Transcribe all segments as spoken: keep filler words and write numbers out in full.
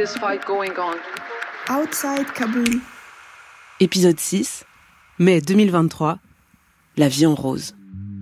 this fight going on. Outside Kaboul. Épisode six, mai deux mille vingt-trois, la vie en rose.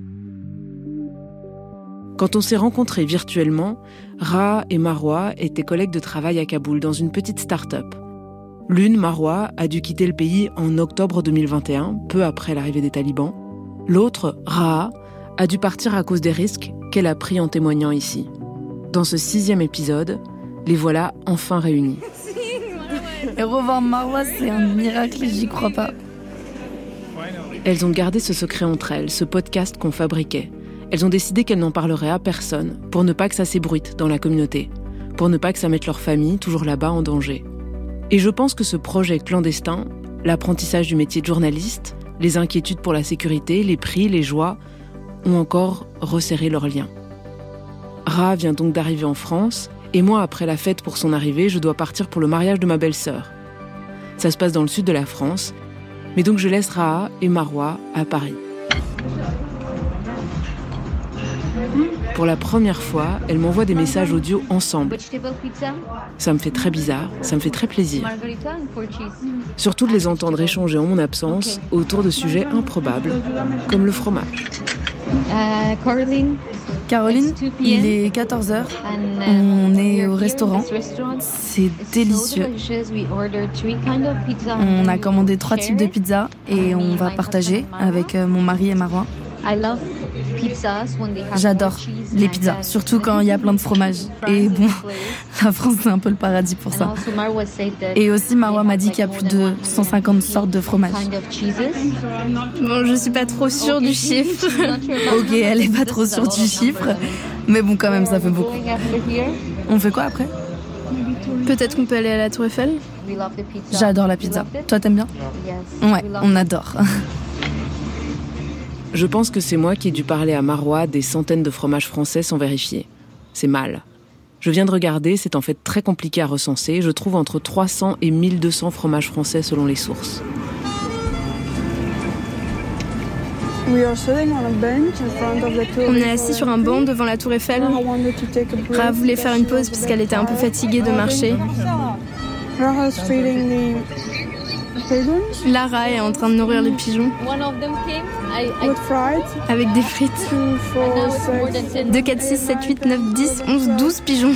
Quand on s'est rencontrés virtuellement, Raha et Marwa étaient collègues de travail à Kaboul dans une petite start-up. L'une, Marwa, a dû quitter le pays en octobre deux mille vingt et un, peu après l'arrivée des talibans. L'autre, Raha, a dû partir à cause des risques qu'elle a pris en témoignant ici. Dans ce sixième épisode, les voilà enfin réunis. Et revoir Marwa, c'est un miracle, j'y crois pas. Elles ont gardé ce secret entre elles, ce podcast qu'on fabriquait. Elles ont décidé qu'elles n'en parleraient à personne, pour ne pas que ça s'ébruite dans la communauté, pour ne pas que ça mette leur famille, toujours là-bas, en danger. Et je pense que ce projet clandestin, l'apprentissage du métier de journaliste, les inquiétudes pour la sécurité, les prix, les joies, ont encore resserré leurs liens. Raha vient donc d'arriver en France, et moi, après la fête pour son arrivée, je dois partir pour le mariage de ma belle-sœur. Ça se passe dans le sud de la France, mais donc je laisse Raha et Marwa à Paris. Pour la première fois, elles m'envoient des messages audio ensemble. Ça me fait très bizarre, ça me fait très plaisir. Surtout de les entendre échanger en mon absence autour de sujets improbables, comme le fromage. Euh, Caroline. Caroline, il est quatorze heures. On est au restaurant. C'est délicieux. On a commandé trois types de pizza et on va partager avec mon mari et Marwa. J'adore les pizzas, surtout quand il y a plein de fromage. Et bon, la France c'est un peu le paradis pour ça. Et aussi Marwa m'a dit qu'il y a plus de cent cinquante sortes de fromage. Bon, je suis pas trop sûre du chiffre. Ok, elle est pas trop sûre du chiffre, mais bon quand même ça fait beaucoup. On fait quoi après ? Peut-être qu'on peut aller à la Tour Eiffel ? J'adore la pizza. Toi t'aimes bien ? Ouais, on adore. Je pense que c'est moi qui ai dû parler à Marwa des centaines de fromages français sans vérifier. C'est mal. Je viens de regarder, c'est en fait très compliqué à recenser. Je trouve entre trois cents et mille deux cents fromages français selon les sources. On est assis sur un banc devant la Tour Eiffel. Raha voulait faire une pause puisqu'elle était un peu fatiguée de marcher. Lara est en train de nourrir les pigeons. Avec des frites. deux, quatre, six, sept, huit, neuf, dix, onze, douze pigeons.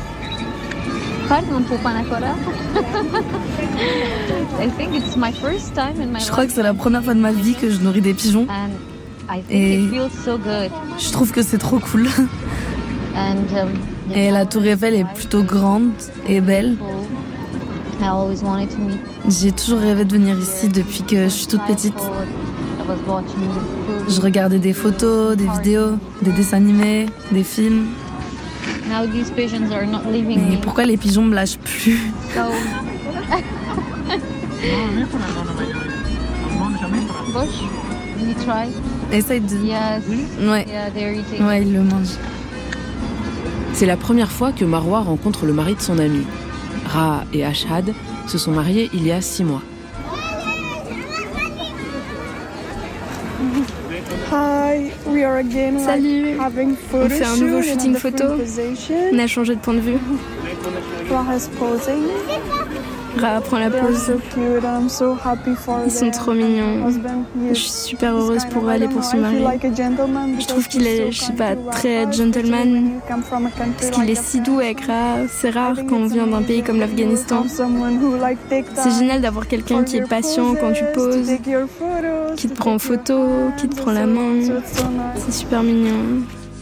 Je crois que c'est la première fois de ma vie que je nourris des pigeons. Et je trouve que c'est trop cool. Et la Tour Eiffel est plutôt grande et belle. J'ai toujours rêvé de venir ici depuis que je suis toute petite. Je regardais des photos, des vidéos, des dessins animés, des films. Mais pourquoi les pigeons me lâchent plus ? Essaye de... Ouais, ouais, ils le mangent. C'est la première fois que Marwa rencontre le mari de son ami. Raha et Ashhad se sont mariés il y a six mois. Salut, on fait un nouveau shooting photo. On a changé de point de vue. Raha prend la pose. Ils sont trop mignons. Je suis super heureuse pour elle et pour son mari. Je trouve qu'il est, je sais pas, très gentleman. Parce qu'il est si doux avec Raha. C'est rare quand on vient d'un pays comme l'Afghanistan. C'est génial d'avoir quelqu'un qui est patient quand tu poses, qui te prend en photo, qui te prend la main. C'est super mignon.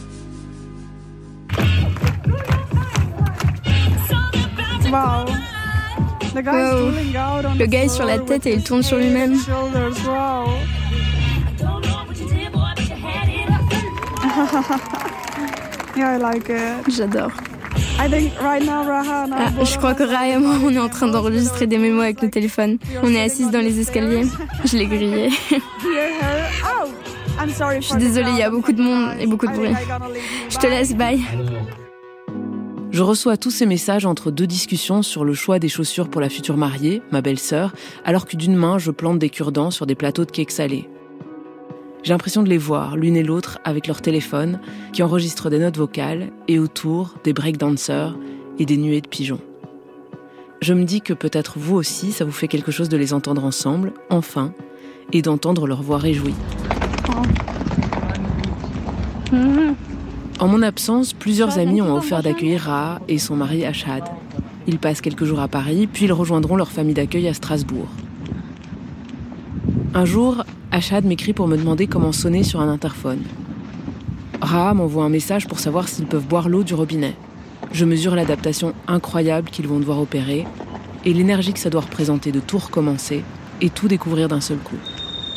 Wow. Wow. Le gars est sur la tête et il tourne sur lui-même. Yeah, I like it. J'adore. I think right now, Raha, Ah, je crois que Raha et moi, on est en train d'enregistrer des mémos avec le téléphone. On est assises dans les escaliers. Je l'ai grillé. Je suis désolée, il y a beaucoup de monde et beaucoup de bruit. Je te laisse, bye. Je reçois tous ces messages entre deux discussions sur le choix des chaussures pour la future mariée, ma belle-sœur, alors que d'une main, je plante des cure-dents sur des plateaux de cake salé. J'ai l'impression de les voir, l'une et l'autre, avec leur téléphone, qui enregistrent des notes vocales, et autour, des breakdancers et des nuées de pigeons. Je me dis que peut-être vous aussi, ça vous fait quelque chose de les entendre ensemble, enfin, et d'entendre leur voix réjouie. En mon absence, plusieurs amis ont offert d'accueillir Raha et son mari Ashad. Ils passent quelques jours à Paris, puis ils rejoindront leur famille d'accueil à Strasbourg. Un jour, Ashad m'écrit pour me demander comment sonner sur un interphone. Raha m'envoie un message pour savoir s'ils peuvent boire l'eau du robinet. Je mesure l'adaptation incroyable qu'ils vont devoir opérer et l'énergie que ça doit représenter de tout recommencer et tout découvrir d'un seul coup.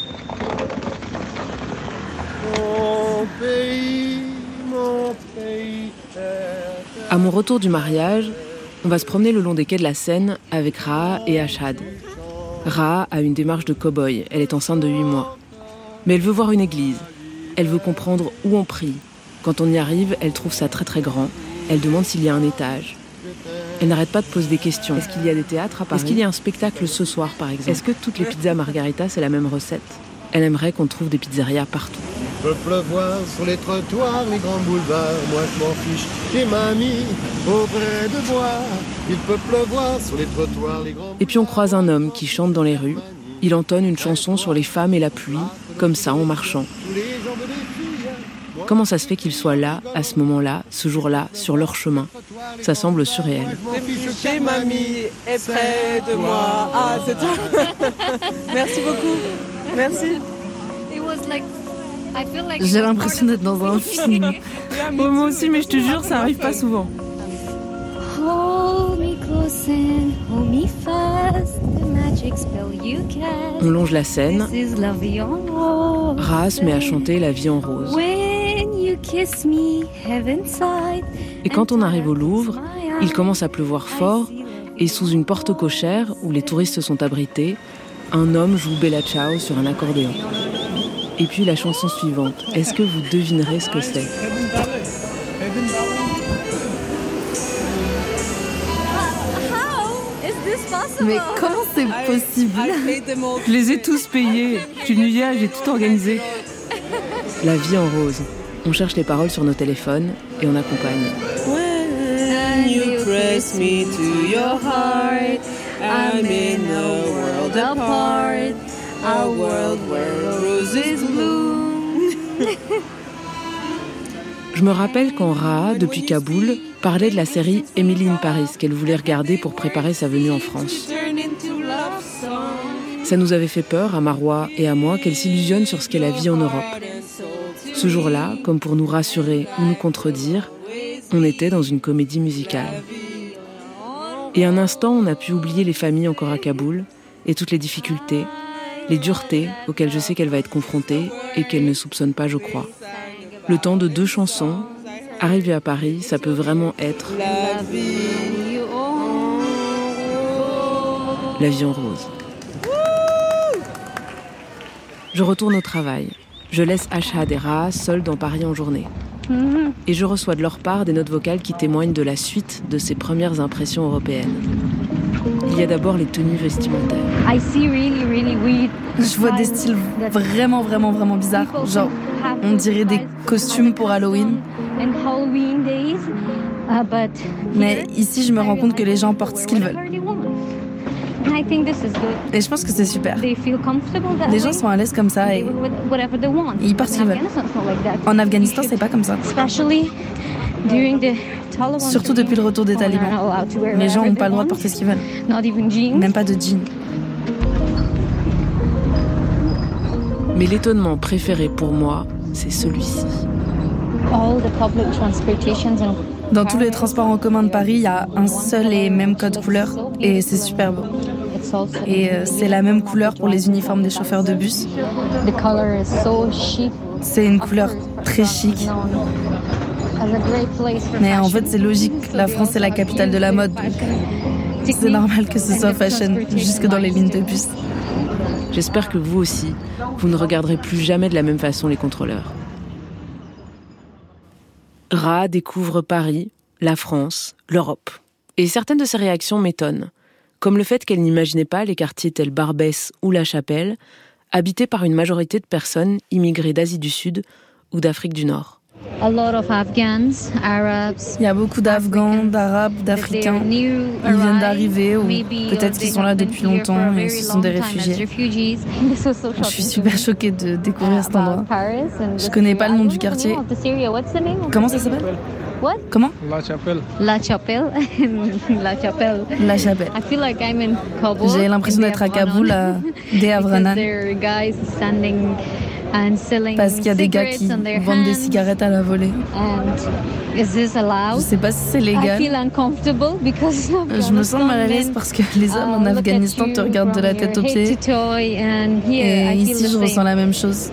Mon pays, mon pays. À mon retour du mariage, on va se promener le long des quais de la Seine avec Raha et Ashad. Raha a une démarche de cow-boy, elle est enceinte de huit mois. Mais elle veut voir une église, elle veut comprendre où on prie. Quand on y arrive, elle trouve ça très très grand, elle demande s'il y a un étage. Elle n'arrête pas de poser des questions. Est-ce qu'il y a des théâtres à Paris ? Est-ce qu'il y a un spectacle ce soir par exemple ? Est-ce que toutes les pizzas margarita c'est la même recette ? Elle aimerait qu'on trouve des pizzerias partout. Il peut pleuvoir sur les trottoirs, les grands boulevards, moi je m'en fiche, j'ai mamie auprès de moi. Il peut pleuvoir sur les trottoirs, les grands... Et puis on croise un homme qui chante dans les rues. Il entonne une chanson sur les femmes et la pluie, comme ça en marchant. Comment ça se fait qu'il soit là, à ce moment-là, ce jour-là, sur leur chemin ? Ça semble surréel. Chez mamie est près de moi. Ah, c'est toi. Merci beaucoup. Merci. J'ai l'impression d'être dans un film. Bon, moi aussi, mais je te jure, ça arrive pas souvent. On longe la Seine. Raha se met à chanter La vie en rose. Et quand on arrive au Louvre, il commence à pleuvoir fort et sous une porte cochère où les touristes sont abrités, un homme joue Bella Ciao sur un accordéon. Et puis la chanson suivante, est-ce que vous devinerez ce que c'est ? Mais comment c'est possible ? Je les ai tous payés. Je suis venue hier, j'ai tout organisé. La vie en rose. On cherche les paroles sur nos téléphones et on accompagne. When you press me to your heart, I'm in a world apart, a world where roses bloom. Je me rappelle quand Raha, depuis Kaboul, parlait de la série Emily in Paris qu'elle voulait regarder pour préparer sa venue en France. Ça nous avait fait peur, à Marois et à moi, qu'elle s'illusionne sur ce qu'est la vie en Europe. Ce jour-là, comme pour nous rassurer ou nous contredire, on était dans une comédie musicale. Et un instant, on a pu oublier les familles encore à Kaboul et toutes les difficultés, les duretés auxquelles je sais qu'elle va être confrontée et qu'elle ne soupçonne pas, je crois. Le temps de deux chansons, arriver à Paris, ça peut vraiment être La vie en rose. La vie en rose. Je retourne au travail. Je laisse Ashad et Raha seuls dans Paris en journée. Et je reçois de leur part des notes vocales qui témoignent de la suite de ces premières impressions européennes. Il y a d'abord les tenues vestimentaires. Je vois des styles vraiment, vraiment, vraiment bizarres. Genre, on dirait des costumes pour Halloween. Mais ici, je me rends compte que les gens portent ce qu'ils veulent. Et je pense que c'est super. Les gens sont à l'aise comme ça et ils portent ce qu'ils veulent. En Afghanistan, c'est pas comme ça. Surtout depuis le retour des talibans. Les gens n'ont pas le droit de porter ce qu'ils veulent. Même pas de jeans. Mais l'étonnement préféré pour moi, c'est celui-ci. Dans tous les transports en commun de Paris, il y a un seul et même code couleur et c'est super beau. Et euh, c'est la même couleur pour les uniformes des chauffeurs de bus. C'est une couleur très chic. Mais en fait, c'est logique. La France est la capitale de la mode. Donc c'est normal que ce soit fashion jusque dans les lignes de bus. J'espère que vous aussi, vous ne regarderez plus jamais de la même façon les contrôleurs. Raha découvre Paris, la France, l'Europe. Et certaines de ses réactions m'étonnent. Comme le fait qu'elle n'imaginait pas les quartiers tels Barbès ou La Chapelle, habités par une majorité de personnes immigrées d'Asie du Sud ou d'Afrique du Nord. Il y a beaucoup d'Afghans, d'Arabes, d'Africains. Ils viennent d'arriver ou peut-être qu'ils sont là depuis longtemps et ce sont des réfugiés. Je suis super choquée de découvrir cet endroit. Je connais pas le nom du quartier. Comment ça s'appelle ? Comment ? La Chapelle. La Chapelle. La Chapelle. La Chapelle. J'ai l'impression d'être à Kaboul, à Dé Havranan. Parce qu'il y a des gars qui vendent des cigarettes à la volée. Je sais pas si c'est légal. Je me sens mal à l'aise parce que les hommes en Afghanistan te regardent de la tête aux pieds. Et ici, je ressens la même chose.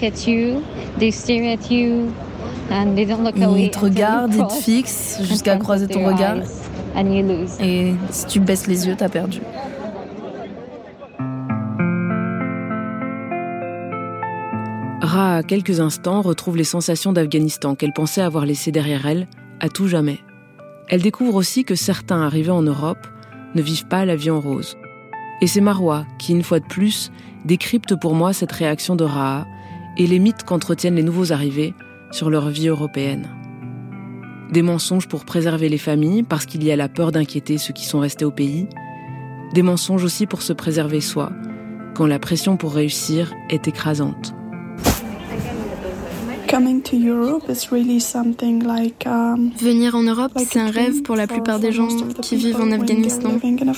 Ils te regardent, ils te fixent jusqu'à croiser ton regard. Et si tu baisses les yeux, t'as perdu. Ra, à quelques instants, retrouve les sensations d'Afghanistan qu'elle pensait avoir laissées derrière elle, à tout jamais. Elle découvre aussi que certains arrivés en Europe ne vivent pas la vie en rose. Et c'est Marwa qui, une fois de plus, décrypte pour moi cette réaction de Ra et les mythes qu'entretiennent les nouveaux arrivés sur leur vie européenne. Des mensonges pour préserver les familles, parce qu'il y a la peur d'inquiéter ceux qui sont restés au pays. Des mensonges aussi pour se préserver soi, quand la pression pour réussir est écrasante. Venir en Europe, c'est un rêve pour la plupart des gens qui vivent en Afghanistan.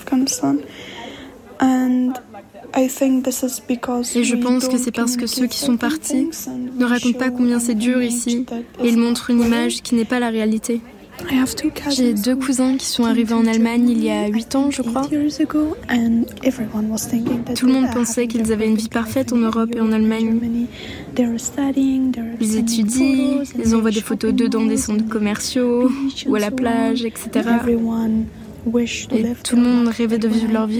Et je pense que c'est parce que ceux qui sont partis ne racontent pas combien c'est dur ici et ils montrent une image qui n'est pas la réalité. J'ai deux cousins qui sont arrivés en Allemagne il y a huit ans, je crois. Tout le monde pensait qu'ils avaient une vie parfaite en Europe et en Allemagne. Ils étudient, ils envoient des photos d'eux dans des centres commerciaux ou à la plage, et cetera. Et tout le monde rêvait de vivre leur vie.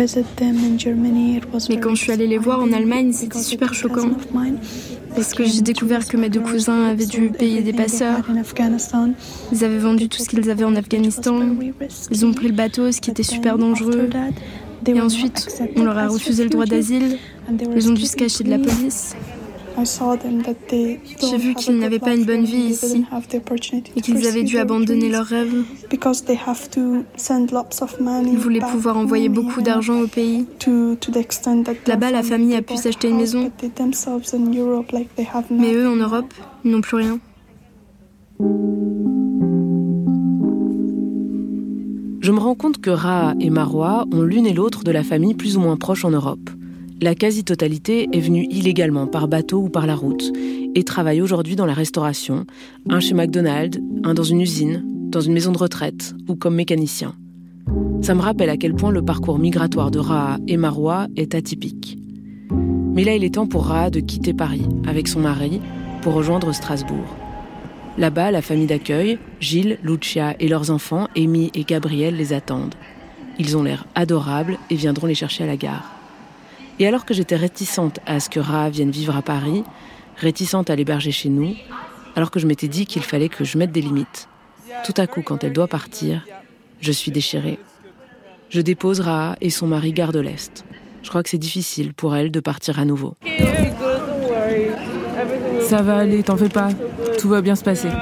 Mais quand je suis allée les voir en Allemagne, c'était super choquant. Parce que j'ai découvert que mes deux cousins avaient dû payer des passeurs. Ils avaient vendu tout ce qu'ils avaient en Afghanistan. Ils ont pris le bateau, ce qui était super dangereux. Et ensuite, on leur a refusé le droit d'asile. Ils ont dû se cacher de la police. J'ai vu qu'ils n'avaient pas une bonne vie ici et qu'ils avaient dû abandonner leurs rêves. Ils voulaient pouvoir envoyer beaucoup d'argent au pays. Là-bas, la famille a pu s'acheter une maison. Mais eux, en Europe, ils n'ont plus rien. Je me rends compte que Ra et Marwa ont l'une et l'autre de la famille plus ou moins proche en Europe. La quasi-totalité est venue illégalement par bateau ou par la route et travaille aujourd'hui dans la restauration, un chez McDonald's, un dans une usine, dans une maison de retraite ou comme mécanicien. Ça me rappelle à quel point le parcours migratoire de Ra et Marwa est atypique. Mais là, il est temps pour Ra de quitter Paris avec son mari pour rejoindre Strasbourg. Là-bas, la famille d'accueil, Gilles, Lucia et leurs enfants, Amy et Gabriel, les attendent. Ils ont l'air adorables et viendront les chercher à la gare. Et alors que j'étais réticente à ce que Ra vienne vivre à Paris, réticente à l'héberger chez nous, alors que je m'étais dit qu'il fallait que je mette des limites, tout à coup, quand elle doit partir, je suis déchirée. Je dépose Ra et son mari gare de l'Est. Je crois que c'est difficile pour elle de partir à nouveau. Ça va aller, t'en fais pas. Tout va bien se passer.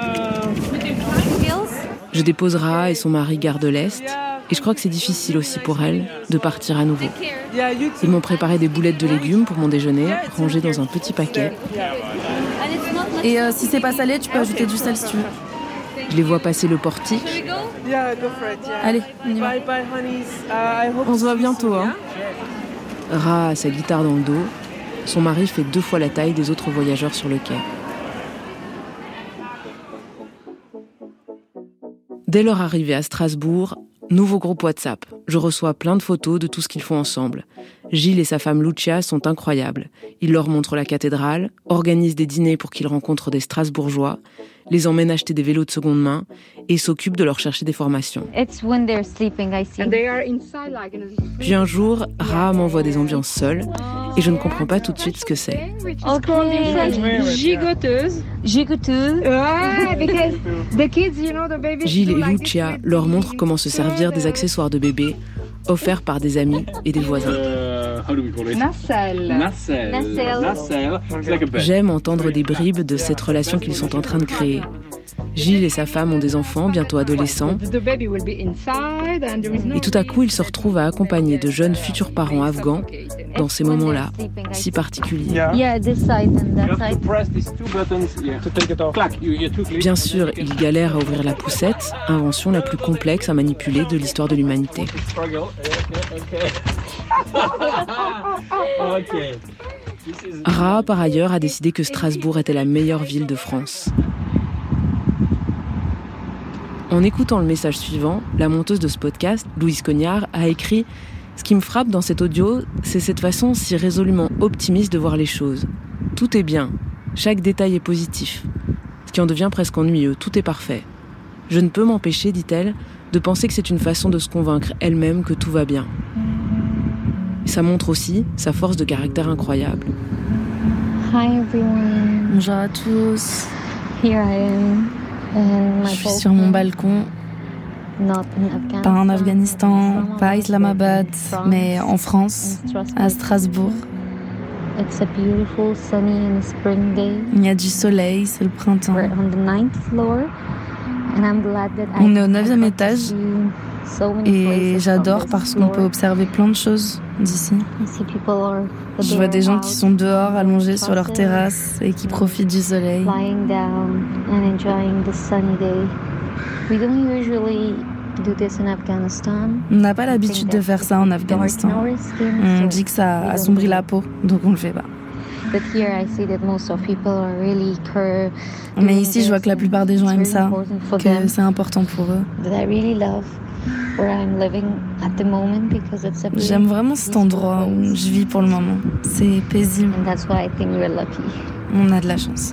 Je dépose Ra et son mari gare de l'Est. Et je crois que c'est difficile aussi pour elle de partir à nouveau. Ils m'ont préparé des boulettes de légumes pour mon déjeuner, rangées dans un petit paquet. Et euh, si c'est pas salé, tu peux ajouter du sel si tu veux. Je les vois passer le portique. Allez, on y va. On se voit bientôt, hein. Ra a sa guitare dans le dos. Son mari fait deux fois la taille des autres voyageurs sur le quai. Dès leur arrivée à Strasbourg, nouveau groupe WhatsApp. Je reçois plein de photos de tout ce qu'ils font ensemble. Gilles et sa femme Lucia sont incroyables. Ils leur montrent la cathédrale, organisent des dîners pour qu'ils rencontrent des Strasbourgeois, les emmènent acheter des vélos de seconde main et s'occupent de leur chercher des formations. Puis un jour, Ra m'envoie des ambiances seules et je ne comprends pas tout de suite ce que c'est. Gigoteuse. Gigoteuse. Gilles et Lucia leur montrent comment se servir des accessoires de bébé offerts par des amis et des voisins. J'aime entendre des bribes de cette relation qu'ils sont en train de créer. Gilles et sa femme ont des enfants, bientôt adolescents. Et tout à coup, ils se retrouvent à accompagner de jeunes futurs parents afghans dans ces moments-là, si particuliers. Bien sûr, ils galèrent à ouvrir la poussette, invention la plus complexe à manipuler de l'histoire de l'humanité. Ra, par ailleurs, a décidé que Strasbourg était la meilleure ville de France. En écoutant le message suivant, la monteuse de ce podcast, Louise Cognard, a écrit « Ce qui me frappe dans cet audio, c'est cette façon si résolument optimiste de voir les choses. Tout est bien, chaque détail est positif. Ce qui en devient presque ennuyeux, tout est parfait. Je ne peux m'empêcher, dit-elle, de penser que c'est une façon de se convaincre elle-même que tout va bien. » Ça montre aussi sa force de caractère incroyable. Hi everyone. Bonjour à tous. Here I am. Je suis sur mon balcon, pas en Afghanistan, pas à Islamabad, mais en France, à Strasbourg. Il y a du soleil, c'est le printemps. On est au neuvième étage et j'adore parce qu'on peut observer plein de choses d'ici. Je vois des gens qui sont dehors, allongés sur leur terrasse et qui profitent du soleil. On n'a pas l'habitude de faire ça en Afghanistan. On dit que ça assombrit la peau, donc on le fait pas. Mais ici, je vois que la plupart des gens aiment ça, que c'est important pour eux. J'aime vraiment cet endroit où je vis pour le moment. C'est paisible. On a de la chance.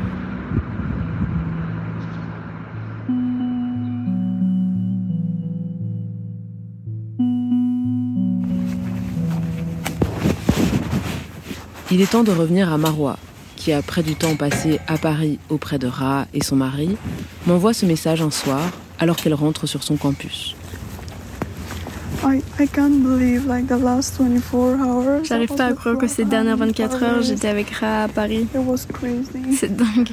Il est temps de revenir à Marwa, qui, après du temps passé à Paris auprès de Ra et son mari, m'envoie ce message un soir, alors qu'elle rentre sur son campus. J'arrive pas à croire que ces dernières vingt-quatre heures, j'étais avec Ra à Paris. C'est dingue.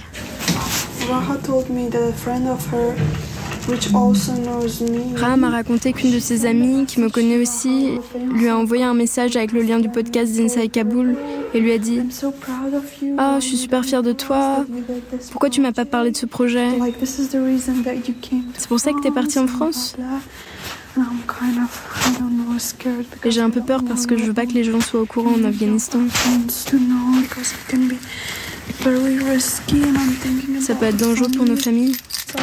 Ra m'a raconté qu'une de ses amies, qui me connaît aussi, lui a envoyé un message avec le lien du podcast d'Inside Kaboul et lui a dit « Ah, oh, je suis super fière de toi. Pourquoi tu m'as pas parlé de ce projet ? C'est pour ça que t'es partie en France ?» Et j'ai un peu peur parce que je veux pas que les gens soient au courant en Afghanistan. Ça peut être dangereux pour nos familles.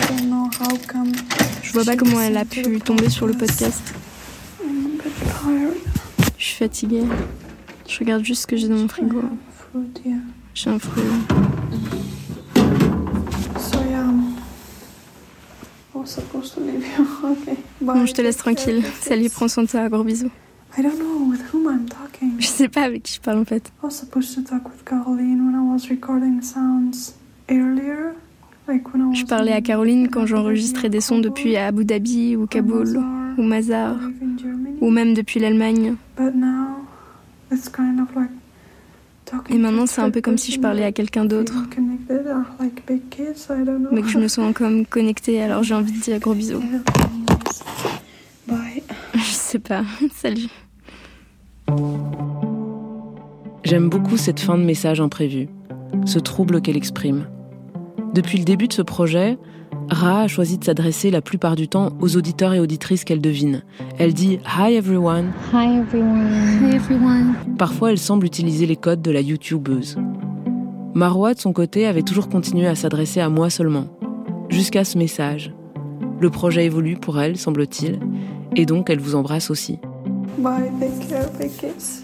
Je vois pas comment elle a pu tomber sur le podcast. Je suis fatiguée. Je regarde juste ce que j'ai dans mon frigo. J'ai un fruit. Bon, je te laisse tranquille. Salut, prends soin de toi. Gros bisous. Je sais pas avec qui je parle en fait. Je parlais à Caroline quand j'enregistrais des sons depuis Abu Dhabi ou Kaboul ou Mazar ou même depuis l'Allemagne. Et maintenant c'est un peu comme si je parlais à quelqu'un d'autre. Mais que je me sens comme connectée, alors j'ai envie de dire gros bisous. Je sais pas. Salut. J'aime beaucoup cette fin de message imprévue, ce trouble qu'elle exprime. Depuis le début de ce projet, Ra a choisi de s'adresser la plupart du temps aux auditeurs et auditrices qu'elle devine. Elle dit « Hi everyone ». Hi everyone. Hi everyone. Parfois, elle semble utiliser les codes de la youtubeuse. Marwa, de son côté, avait toujours continué à s'adresser à moi seulement, jusqu'à ce message. Le projet évolue pour elle, semble-t-il, et donc elle vous embrasse aussi. Bye, take care, big kiss.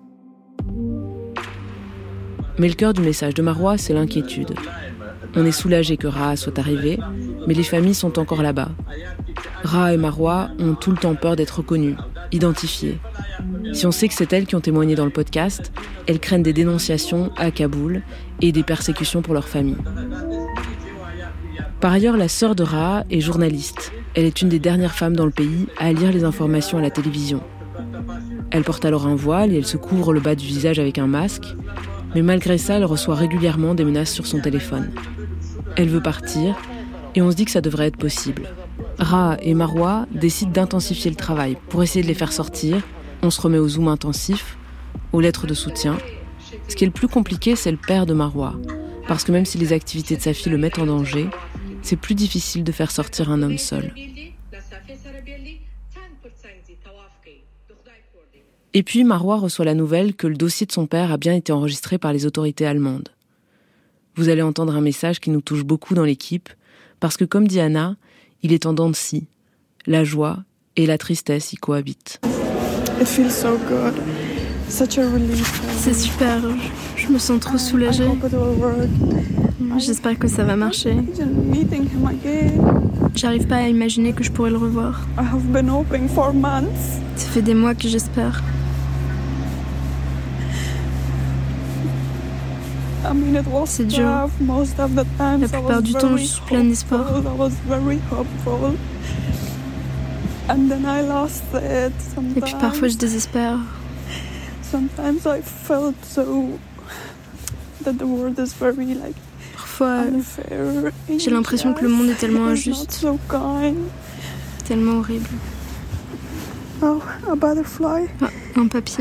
Mais le cœur du message de Marwa, c'est l'inquiétude. On est soulagé que Ra soit arrivée, mais les familles sont encore là-bas. Ra et Marwa ont tout le temps peur d'être reconnues, identifiées. Si on sait que c'est elles qui ont témoigné dans le podcast, elles craignent des dénonciations à Kaboul et des persécutions pour leur famille. Par ailleurs, la sœur de Ra est journaliste. Elle est une des dernières femmes dans le pays à lire les informations à la télévision. Elle porte alors un voile et elle se couvre le bas du visage avec un masque, mais malgré ça, elle reçoit régulièrement des menaces sur son téléphone. Elle veut partir et on se dit que ça devrait être possible. Ra et Marwa décident d'intensifier le travail pour essayer de les faire sortir. On se remet au zoom intensif, aux lettres de soutien. Ce qui est le plus compliqué, c'est le père de Marwa, parce que même si les activités de sa fille le mettent en danger, c'est plus difficile de faire sortir un homme seul. Et puis Marwa reçoit la nouvelle que le dossier de son père a bien été enregistré par les autorités allemandes. Vous allez entendre un message qui nous touche beaucoup dans l'équipe, parce que comme dit Anna, il est en dents de scie. La joie et la tristesse y cohabitent. It feels so good. Such a relief. C'est super, je, je me sens trop soulagée. J'espère que ça va marcher. J'arrive pas à imaginer que je pourrais le revoir. I have been hoping for months. Ça fait des mois que j'espère. C'est dur. La plupart du temps, je suis pleine d'espoir. Et puis parfois, je désespère. Parfois, j'ai l'impression que le monde est tellement injuste, tellement horrible. Oh, a butterfly. Ah, un papillon.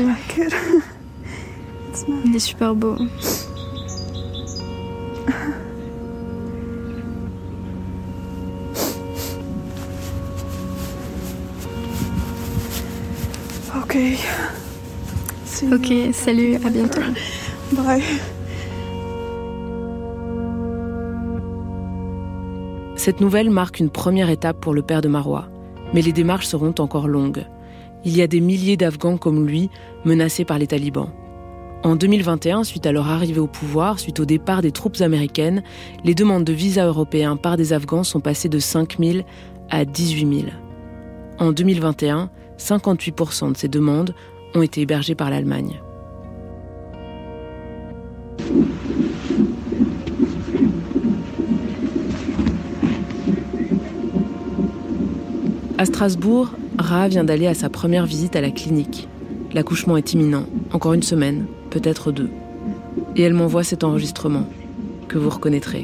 Il est super beau. Ok. Ok, salut, à bientôt. Bye. Cette nouvelle marque une première étape pour le père de Marwa, mais les démarches seront encore longues. Il y a des milliers d'Afghans comme lui menacés par les talibans. En deux mille vingt et un, suite à leur arrivée au pouvoir, suite au départ des troupes américaines, les demandes de visa européens par des Afghans sont passées de cinq mille à dix-huit mille. En deux mille vingt et un, cinquante-huit pour cent de ces demandes ont été hébergées par l'Allemagne. À Strasbourg, Ra vient d'aller à sa première visite à la clinique. L'accouchement est imminent, encore une semaine, peut-être deux. Et elle m'envoie cet enregistrement, que vous reconnaîtrez.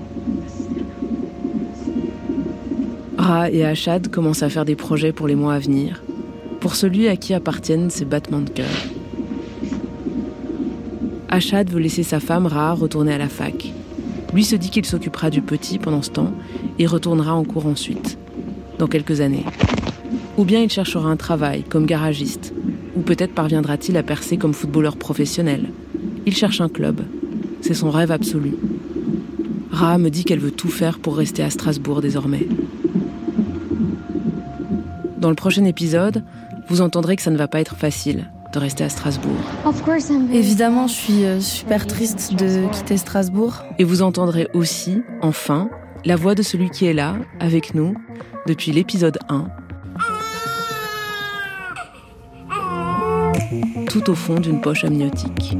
Ra et Achad commencent à faire des projets pour les mois à venir, pour celui à qui appartiennent ces battements de cœur. Achad veut laisser sa femme Ra retourner à la fac. Lui se dit qu'il s'occupera du petit pendant ce temps et retournera en cours ensuite, dans quelques années. Ou bien il cherchera un travail comme garagiste, ou peut-être parviendra-t-il à percer comme footballeur professionnel. Il cherche un club. C'est son rêve absolu. Ra me dit qu'elle veut tout faire pour rester à Strasbourg désormais. Dans le prochain épisode, vous entendrez que ça ne va pas être facile de rester à Strasbourg. Évidemment, je suis super triste de quitter Strasbourg. Et vous entendrez aussi, enfin, la voix de celui qui est là, avec nous, depuis l'épisode un, tout au fond d'une poche amniotique.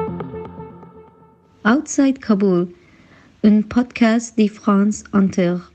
Outside Kaboul, un podcast de France Inter.